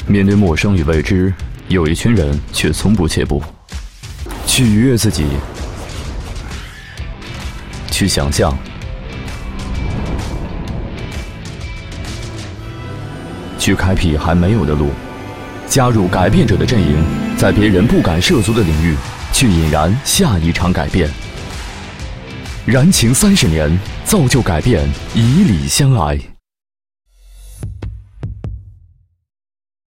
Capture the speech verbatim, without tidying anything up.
面对陌生与未知，有一群人却从不怯步，去愉悦自己，去想象，去开辟还没有的路，加入改变者的阵营，在别人不敢涉足的领域，去引燃下一场改变。燃情三十年，造就改变，以礼相爱。